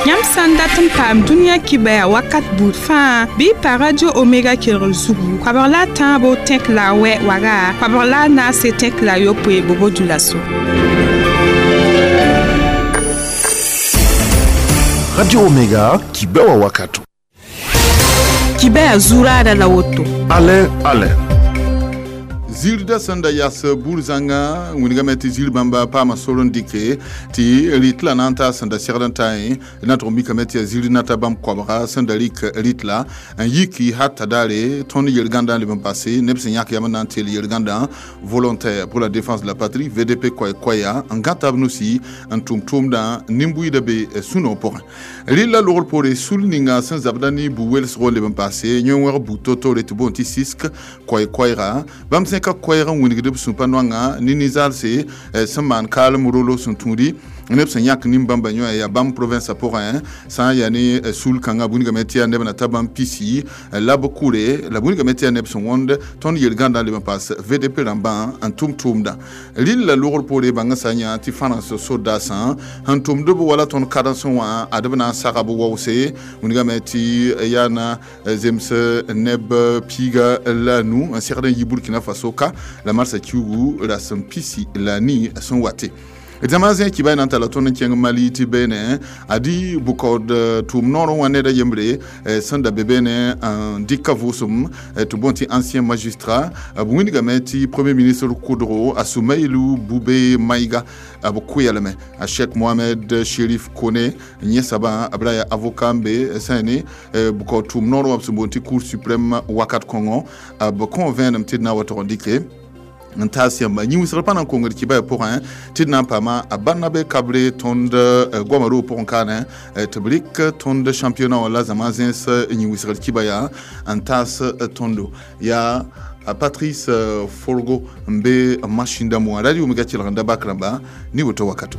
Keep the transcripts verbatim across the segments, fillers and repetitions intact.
Yam sandatum pam dunia kibaya wakat bout fa bi pa radio Omega Kero Zugu. Kwabarla tambo tek la we waga. Kwabarla na se tek la yo pwe bobo du lasso. Radio Omega kibewa wakatu. Kibaya zura da la woto. Ale ale. Zilda sanda yasa burzanga winigameti zilbamba pama solon dike ti ritla nanta sanda sirdantai na trombi kameti zil nata bam kwabra sanda lik ritla yiki hatta dale ton yelganda le passé nepsen yak yamana tel yelganda volontaire pour la défense de la patrie V D P koy koya ngata bnusi antum tumda nimbuy de be suno pour lila lor pour sul ninga sans abdani bu wels role le passé nyon wer bu toto le tubonti sisk koy koyra bam koyran winigde sun panwanga ninizal se saman kal murolo sun turi nep san yak nim bamba nyo ya bam province porin san yani sul kanga buniga metia neb na tabam pisi la bokure la buniga metia neb son wonde ton yel ganda le passe V D P ramba en tum tumda lil la lor pore banga sanya ti finance soda san en tum de wala ton kadanson wa adabna sarabu wose buniga meti yana zemse neb piga la nu un certain Burkina Faso la marsa kiugu la sampisi la ni son wate Zamazien qui va dans la tonne qui est Mali tibene adi bukod tum noro wane da yembre sanda bebene en dikavosum tout bonti ancien magistrat abuni gameti premier ministre Koudro Assoumeylu Boubé Maïga abukuyalame a Cheikh Mohamed Chérif Kone Nyesaba abraya avocat mbe sane bukod tum noro absubonti cour suprême wakat Congo abukon mtidna watondike Ntasiamba ni wisra pana kongo kiba pour un tidna pama abanabe kabre tonde gomaro pour kana tabrik tonde championnat wala zamazens ni wisra kiba ya antas tondo ya Patrice Forgo mbe mashinda mo radio Omega chilanda bakramba ni woto wakatu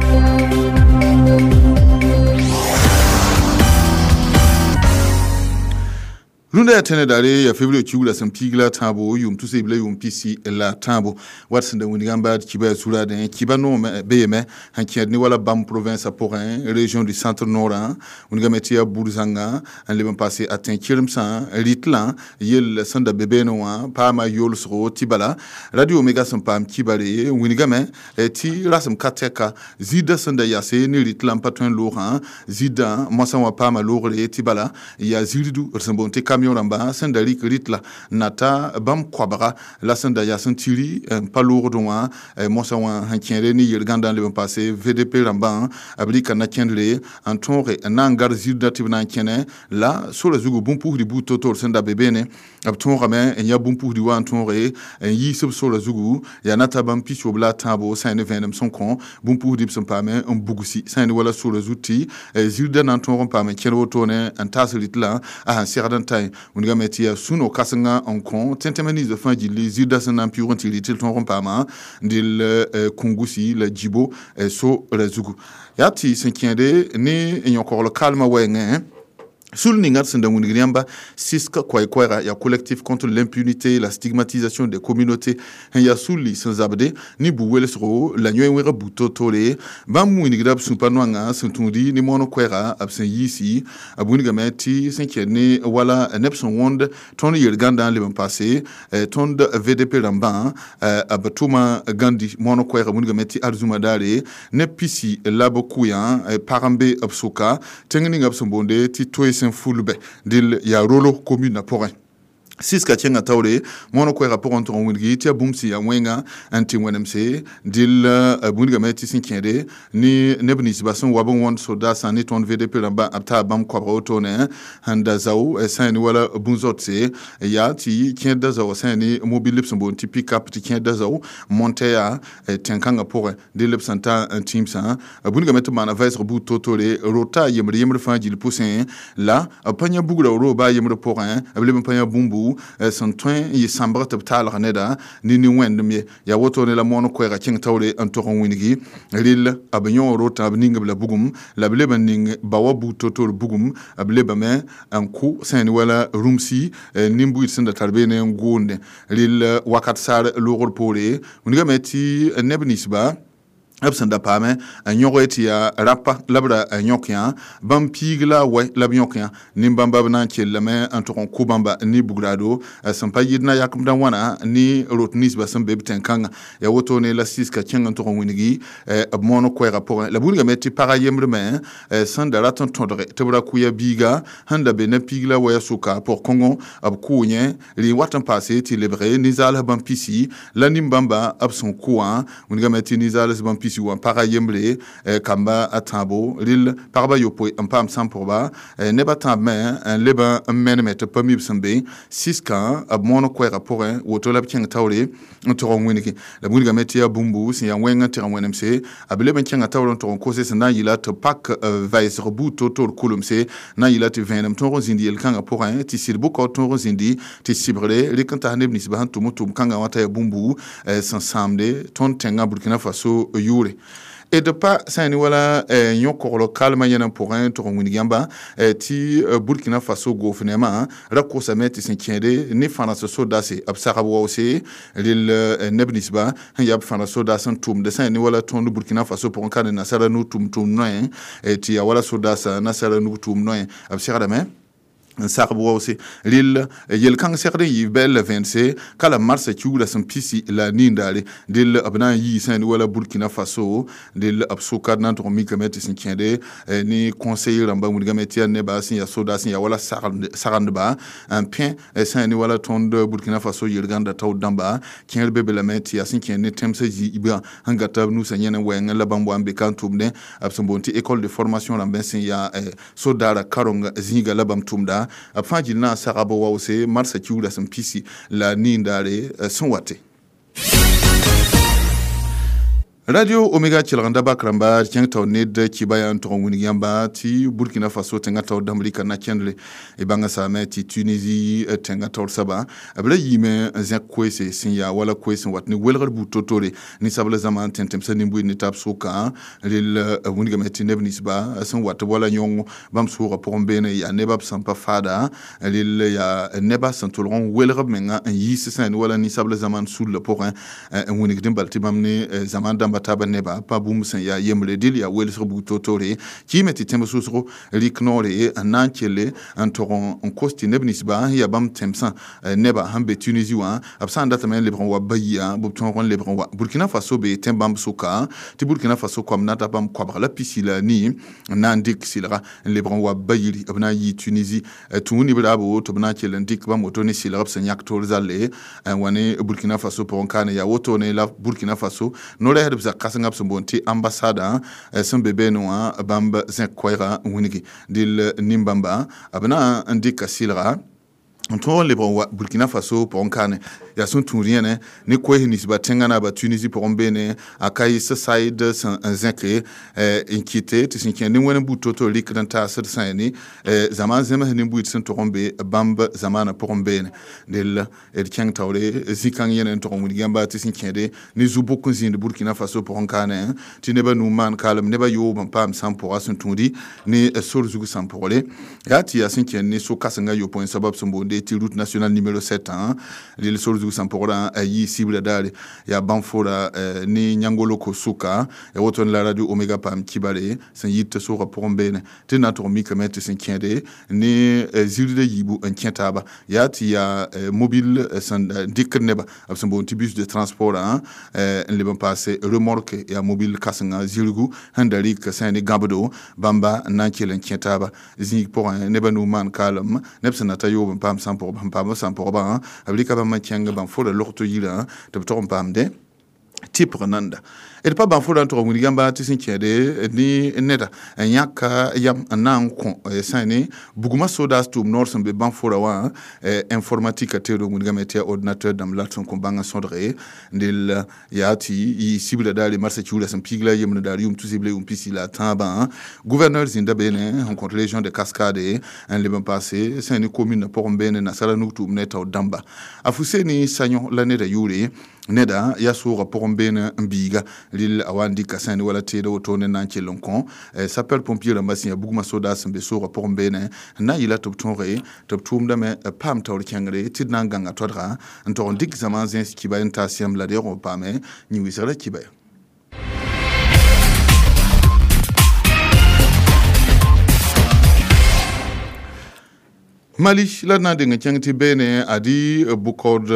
Lunda ya tene dare ya février chugula sampigla tambo yum tuse bile yum pisi la tambo watsin da winigamba kiba sura de kiba no B M hanki ni wala bam province porin région du centre nord winigama tia burzanga en le passé atteint kirmsa ritlan yel sanda bebe no pa ma yol so tibala radio Omega sampam kibale winigama ti rasam kateka zida sanda yase ni ritlan patun loran zida mosanwa pa ma lorle tibala ya ziridu resembonte Ramba sendali ritla nata bam kwabara la senda ya sentiri pas lourd doa mosa wa hankiere ni yelganda le passé V D P ramba ablika na kendle antonre nangar zilda tibna kene la sur le zugo bumpu di bu totor senda bebene abton rame enya bumpu di wa antonre yi sub sur le zugo ya nata bam picho bla tabo sane venem son kon bumpu di son pame un bugusi sane wala sur le zuti zilda nanton pame kero tone antas ritla a certain time uniga metia suno kasanga onkon tentemani de fin di zida sanan piron tilitil ton rompama dil kungusi la jibo so rezugu yati senkiende ni enyokor le calme wenge Sul ningat senda munigriamba siska kwa kwera ya collectif contre l'impunité la stigmatisation des communautés ya suli sans abde ni buwele sro la nyoenwera butotole ba munigrab supanwanga suntundi ni mono kwera absen yisi abunigameti senkene wala nepson wond ton yelganda le passé ton V D P ramba abatuma gandi mono kwera munigameti arzuma dare ne pisi labokuya parambe absoka tengning absombonde ti toy Fulbe dil ya rolo commune na porin Siska tienga taure mono ko rapport entre wingi tia bumsi ya wenga anti wenemse dil bunga meti sinkende ni nebni sibason wabon won soda sani ton V D P ramba apta bam ko rotone handa zaw sani wala bunzotse ya ti kienda zaw sani mobile lipson ti pick up ti kienda zaw montea tenkanga pour dil lipsanta team sa bunga meti mana vice rebu totole rota yemre yemre fanjil poussin la panya bugura roba yemre pour un ablem panya bumbu son train y sambra tabtal raneda ni ni wendme ya woto ne la mono ko ra king tawle en toron winigi lil abnyo rota abning bla bugum la bleba ning bawabu totol bugum ableba me en ku sen wala rumsi nimbu itsinda tarbene ngonde lil wakat sar logor pole uniga meti nebnisba absanda pame nyogeti ya rapa labra nyokya bam pigla we lab nyokya nimbamba bana chelame antoron kubamba ni bugrado sampa yidna yakum dan wana ni rotnis ba sambe bitenkanga ya woto ne la siska chenga antoron winigi abmono ko rapport la bulga meti para yemreme sanda raton tondre tebra kuya biga handa be na pigla we suka pour kongo abkunye li watan passé ti lebre nizal bam pisi la nimbamba abson kuwa winga meti nizal bam si ou para yemble kamba atabo lil parba yopo ampam samporba ne batame leba men met pami sambe siska abmono ko rapport woto lab king tawle ntoron winiki la bunga metia bumbu si ya wenga tiran wenemse abele ben king tawle ntoron kose sana yila to pak vice reboot totor kulumse na yila ti venem toron zindi el kanga pour un ti sirbu ko toron zindi ti sibrele le kanta nebnis ban to mutum kanga wata bumbu sans samde ton tenga Burkina Faso yu et de pas sani wala nyon korlo kalma yana pour un to ngini gamba ti Burkina Faso gouvernement rako sameti sinkende ni fana so dase absara bo aussi lil nebnisba yab fana so dasan tum de sani wala ton Burkina Faso pour un kan na sara nu tum tum noy et ti wala so dasa na sara nu tum noy absara dame sarbo aussi lil yel kan serde yi bel vingt kala marsa kiula san pisi la nindale dil abna yi san wala Burkina Faso dil absuka nan to mi kameti sin kende ni conseiller ramba mu gameti ne ba sin ya soda sin ya wala sarande ba un pin san wala ton de Burkina Faso yirganda taw damba kin bebe la meti ya sin kende temse ji ibra hangata nu sanyene wen la bambo ambe kan tumne absambonti école de formation ramba sin ya sodara karonga zinga la bam tumda afan na sarabo wa ose marsa kiula san pisi la nindare son wate Radio Omega Chilranda Bakramba, tiens taw ned kibaya ntoron winigamba ti Burkina Faso tenga taw damrika na kendle e banga sama ti Tunisie tenga taw saba abla yime zek kwese sinya wala kwese watni welgar bu totore ni sabla zaman tentem sa nimbu ni tap soka lil winigamba ti nebnis ba san wat wala nyong bam sura pour mbene ya nebab sampa fada lil ya neba santolron welgar menga yis san wala ni sabla zaman sul pour un winigdim balti bamne zaman damba taba neba pa bumsen ya yemle dil ya wel srebu totore ki meti tembo susro liknore anankele antoron on kosti nebnis ba ya bam temsan neba hambe Tunisie wa absan data men lebron wa bayia bubton ron lebron wa Burkina Faso be tembam suka ti Burkina Faso kom nata bam kwabra la pisila ni nandik silra lebron wa bayiri abna yi Tunisie tuni brabo to bna kelen dik bam otoni silra senyak torzale wane Burkina Faso pour kana ya wotone la Burkina Faso no le za kasanga psumbonti ambassada sun bebe noa bamba zinkwera winigi dil nimbamba abna ndika silra on les bon Burkina Faso pour on ya son tourien ne ni ko hinis ba tengana ba Tunisie pour on bene akai ce side sans zinke inquiété ti sin ni wona bu toto lik dan ta sir sani zaman zema ni bu tin to rombe bamba zamana pour on bene del et tiang tawre zikan yenen to on gamba ti sin kende ni zubo ko zin de Burkina Faso pour on kana ti ne ba nu man kalam ne ba yo ban pam sam pour asun tundi ni sur zugu sam pour le ya ti ya sin ken ni so kasanga yo point sabab sombonde ti route nationale numéro sept hein l'île Sorzu Sampora ayi cible dale ya banfora ni nyangolo ko suka e woton la radio Omega Pam Kibale san yitte so rapport mbene te nato mi kamete sen kiende ni zilde yibu en kientaba ya ti ya mobile san dikneba absan bon bus de transport hein en le ban passé remorque ya mobile kasanga zilgu handari ka san ni gabdo bamba nankelen kientaba zik pour un nebanu man kalam nepsana tayo pam pour pam sam pour ba ablika ba makianga ban fo de lorto yila de to pam de type nanda et pas ban fo dans to ngini gamba ti sin kiede ni neta nyaka yam nan ko sani buguma soda stum nor sem be ban fo wa informatique te do ngini gamete ordinateur dam latson ko banga sondre ndil yati yi cible dali marse chula sem pigla yem na dalium tout cible um pisila tamba gouverneur zinda bene rencontre les gens de Cascade en le ban passé sani commune pour mbene na sala nutu mneta damba afuseni sanyo l'année de yuri neda ya sura pour mbene mbiga lil awandi kasani wala tede otone nanke lonkon s'appelle pompier la masin buguma soda sembe sura pour mbene na yila top tonre top tumda me pam tawr kengre tidna ganga todra ntoron dik zaman zin ki ba intasiam la de ro pame ni wisara ki ba Mali la na de ngenti bene adi bukod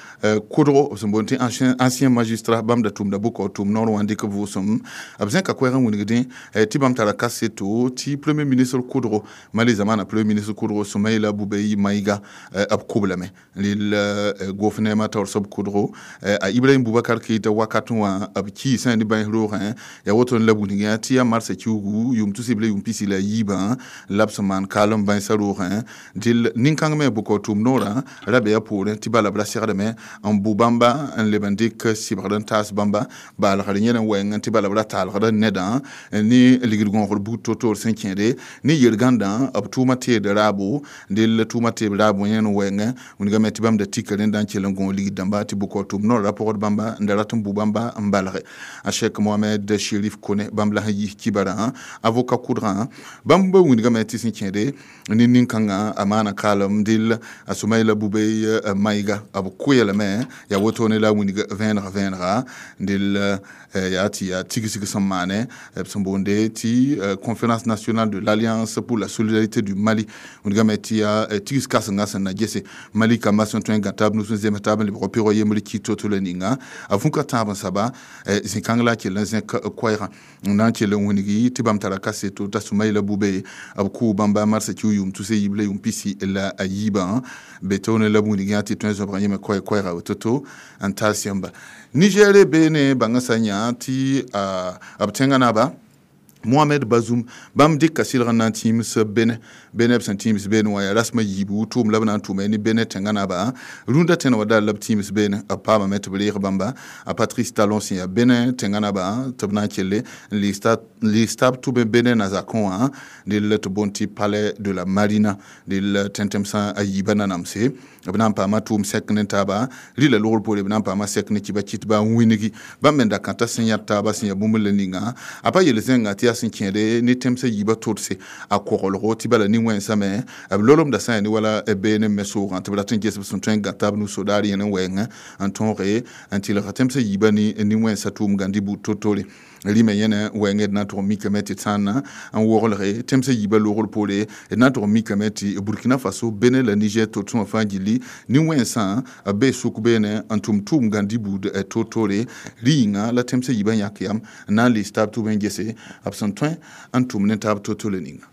kodro so bonti ancien ancien magistrat bam da tum da bukod tum non wandi ke vosum abzen ka kwera woni ti bam tara kaseto ti premier ministre kodro Mali zamana premier ministre kodro Soumaïla Boubèye Maïga ab kublame lil gouvernement tor sob kodro a Ibrahim Boubacar Keïta wakatwa ab ki san di ban rohin ya woton labu ni ti ya marse chugu yum tusible yum pisila yiba labsman kalom ban sarohin til ninkang me boko tum nora rabe ya pour ti bala bla sirade me en bubamba en lebandik sibradan tas bamba bal kharinya wen ti bala bla tal khada neda ni ligir gon khol bu totor cinquième ni yerganda ab tuma te de rabo dil tuma te rabo yen wen un ga metti bam de tikalen dan ci langon ligi damba ti boko tum nora rapport bamba ndaratum bubamba mbalare a Cheikh Mohamed Chérif Kone bam la yi kibara avocat koudran bamba un ga metti cinquième ni ninkanga ama na kalam dil Soumaïla Boubèye Maïga abu kuyela me ya wotone la winiga vingt vingt dil ya ti ya tigi sigi samane sambonde ti conférence nationale de l'Alliance pour la solidarité du Mali winiga meti ya tigi kasanga sana jese Mali kama son twen gatab nous sommes étables le repiro yemli ki totole ninga afunka taban saba zinkangla ki lanzen kwaira nan ki le winigi tibam taraka seto ta Soumaïla Boubèye abu ku bamba marse ki yum tuse yible yum pisi la ayiba betone la bunigi ati twen zo branye me koy koy ra toto antal siamba Niger bene bangasanya ti abtenga naba Mohamed Bazoum bam dik kasil ranan teams bene bene absent teams bene wa rasma yibu tum labna tum ni bene tengana ba runda ten wada lab teams bene apama met blir bamba a Patrice Talon si ya bene tengana ba tabna chele lista lista tu bene na zakon de let bonti palais de la Marina de tentemsa ayibana namse abna pa matum sekne taba lila lor pour abna pa ma sekne ki ba kitba winigi bamenda kanta senya taba senya bumuleninga apa yele zenga tia sinkiende ni temse yiba totse akorolo tibala ni wensa me ablolom da sa ni wala ebene meso rante bala tin jesu sun tren gatab nu sodari yen wenga antonre antil ratemse yiba ni ni wensa tum gandi bu totole lime yene wenge na to mikameti tsana an worolre temse yiba lorol pole na to mikameti Burkina Faso bene la Niger to tuma fangili ni wensa abe sukubene antum tum gandi bu de totole ringa la temse yiba yakiam na lista tu bengese absentun antum netab totole ninga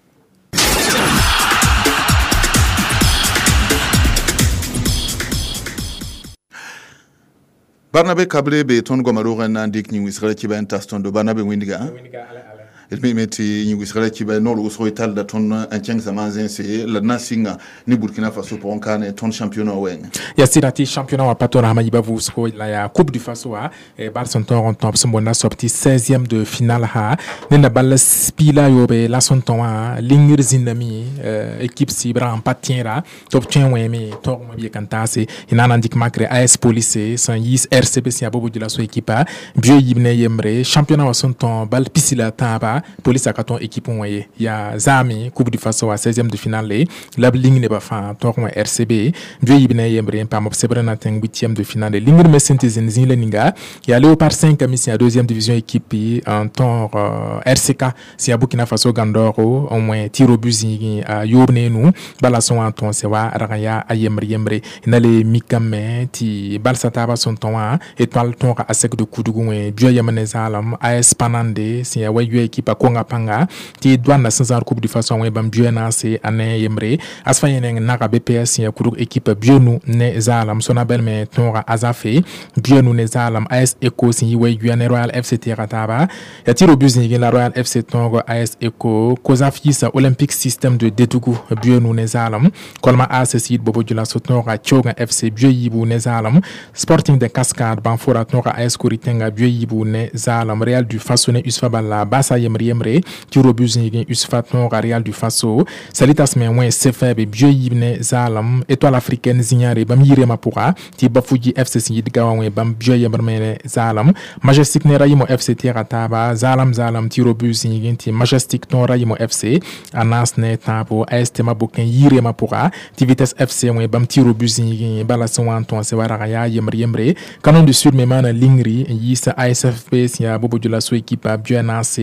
Barnabe Kabre be ton gomaro na dik ni wisra ki ben taston do Barnabe windiga windiga ale ale elmi meti ni wisra ki ben no lo so ital da ton en tiang zamanzen c'est la nasinga ni Burkina Faso pour on kan ton championnat wen ya sirati championnat wa patona mayiba vous ko la ya coupe du Faso a e Barson ton on top sembona sorti seizième de finale ha nena bal spila yo be la son ton a lingir zinami équipe si bran patiera top tien wemi to mo bi kantase inana ndik makre A S Police san yis R C B si abobo de la so équipe bio yibne yemre championnat wa son ton bal pisila taba police a katon équipe moye ya zami coupe du Faso à seizième de finale la ligne ne pas fin to ko R C B bio yibne yemre pa mo sebre na ten huitième de finale lingir me synthèse ni leninga ya Léopard cinq ami si à deuxième division équipe en ton euh, R C K si à Burkina Faso Gandoro au moins tiro buzi a yobne nu bala son en ton se wa raya ayemre yemre inale mikame ti bal sataba son ton étoile ton à sec de kudugu et bio yamane zalam A S Panande si ya wayu équipe konga panga ti douane na sans coupe du Faso en bam bio na se ane yemre asfayene na B P S si ya kudugu équipe bio nu ne zalam sona bel me ton azafe bio nu ne zalam A S Eco si wayu ne Royal F C Tirataba ya tiro buzi la Royal F C Tongo A S Eco Kozafisa Olympic System de Detugu bio nu ne zalam kolma A S Sid bobo jula sotonga Choga F C bio yibu ne zalam Sporting de Cascade Banfora Tonga A S Koritenga bio yibu ne zalam Real du Faso ne Usfa balla basa yemre yemre tiro buzi Usfa Tonga Real du Faso salitas me moins cfb bio yibne zalam étoile africaine zignare bam yirema pourra ti bafuji F C Sid gawa bam bio yemre me zalam Majestic ne rayimo F C Tirataba zalam zalam tiro buzi ti Majestic ton rayimo F C anas ne tapo A S Tema Boken yirema pourra ti Vitesse F C mo bam tiro buzi bala son anton se wara ya yemre yemre Canon du Sud me mana lingri yisa A S F P si ya bobo de la so équipe bio na se ne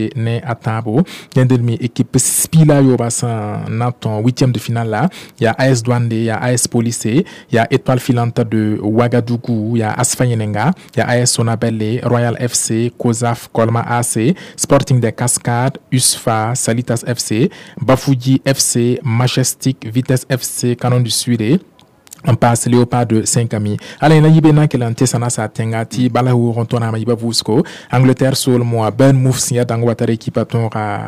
à Tabo. Il y a une équipe Spila yo bassin dans huitième de finale là. Il y a A S Douane, il y a A S Police, il y a Étoile Filante de Ouagadougou, il y a Asfayenenga, il y a A S Sonabelle, Royal F C, Kozaf, Kolma A C, Sporting des Cascades, U S F A, Salitas F C, Bafouji F C, Majestic, Vitesse F C, Canon du Sud. On passe Léopard de Saint-Camille. Alors, il y a une qui sana sa tengati, balahu rontona maïba vusko, Angleterre sol moi, ben mouf siya dangwatare équipe tonra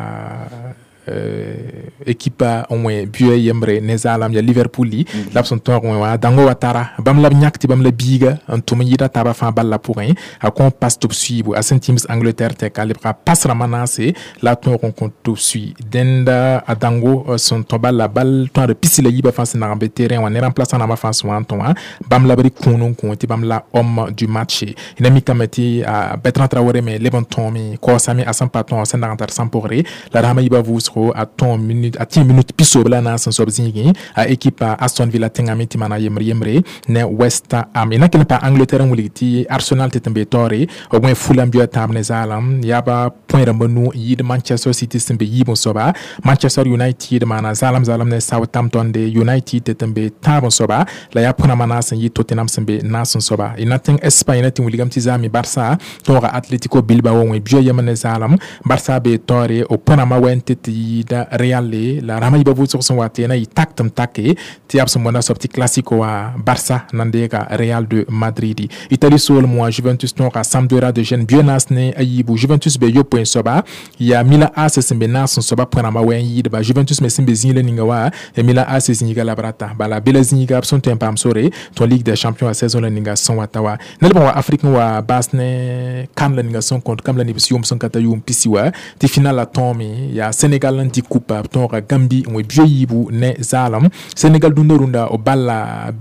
euh, équipe au moins Bué Yembre Nezalam ya Liverpool li l'absent tor wa dango watara bam la nyakti bam la biga en tumida taba fa balla pour un à qu'on passe top suivre à Saint Teams Angleterre te calibra passera manase la ton rencontre top suivre denda à dango son toba la balle ton de piscine yiba face na rambe terrain on est remplaçant na ma face wa ton bam la bri konon konti bam la homme du match il a mis kameti à Bertrand Traoré mais les bons ton mi ko sami à cent paton cent quarante sans pour la rama yiba vous à ton minute à dix minutes piso bla na sans sobzingi à équipe Aston Villa tengamiti mana yemre yemre ne West Ham ina kina pa Angleterre muliti Arsenal tetembe tore au moins Fulham bio tam ne zalam yaba point rambonu yid Manchester City sembe yibon soba Manchester United mana zalam zalam ne Southampton de United tetembe tabon soba la ya pona mana san yid Tottenham sembe na son soba ina ten Espagne na tin William Tizami Barça tora Atletico Bilbao we bio yemne zalam Barça be tore au pona ma wenteti da Real la rama iba vu sur son watena i taktam take ti abso mona sorti classico wa Barça nandega Real de Madrid Italie sol moi Juventus non ka Sampdoria de Gênes bien asne ayibu Juventus be yo point soba ya Mila A C sembe na son soba point ma wen yi ba Juventus me sembe zinle ninga wa e Mila A C zinga la brata bala bela zinga abson tempa am sore ton Ligue des Champions à saison la ninga son watawa nel bon wa Afrique wa basne kan la ninga son contre kam la ni bium son katayum pisiwa ti final la tomi ya Sénégal lanti coupe tonga Gambie on bio yibu ne zalam Sénégal du norunda o balla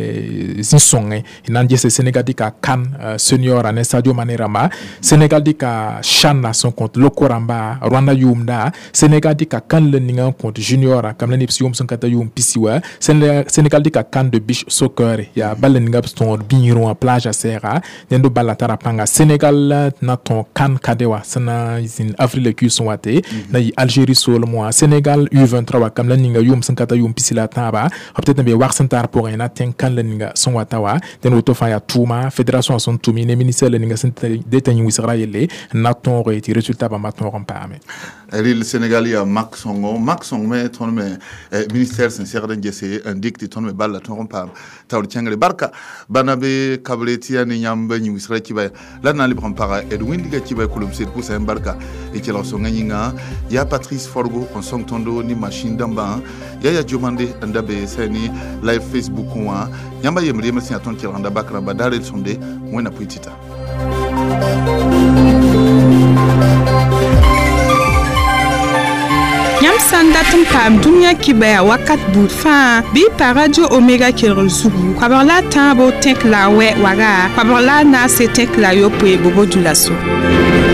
be zinsonge inanje se Sénégal dika kan uh, senior ane Sadio Mané Rama Sénégal dika Chana son compte Lokoramba Rwanda yumda Sénégal dika kan le ninga compte junior kam le nipsium son kata yum pisiwa Sénégal dika kan de beach soccer ya balle ninga ton biniro en plage à Serra nendo balla tarapanga Sénégal na ton kan kadewa sana in avril le son wate na Algérie sol moi Sénégal U vingt-trois kam la ninga yum sankata yum pisila taba peut-être be wax santar pour un atten kan la ninga son watawa den auto fa ya tuma fédération son tumi ne ministère la ninga sante detani wisraël na ton reti résultat ba maton rampame ali le Sénégal ya Max Songo Max Songo me ton me ministère sincère de gese indique ton me balla ton rampame taw tiangale barka banabe kableti ya ni nyamba ni wisraël ki ba la na li rampara Edwin diga ki ba kulum set pour sa barka et ki la songa nyinga ya Patrice Forgo on song tondo ni machine d'amba ya ya jomande ndabe sani live Facebook wa nyamba yemre yemre sin aton kiranda bakra badare sonde mwena puitita Yam sandatum pam dunya kibaya wakat bout fa bi pa radio Omega Kerozugu kwabarla tambo tek la we waga kwabarla na se tek la yo pwe bobo dulaso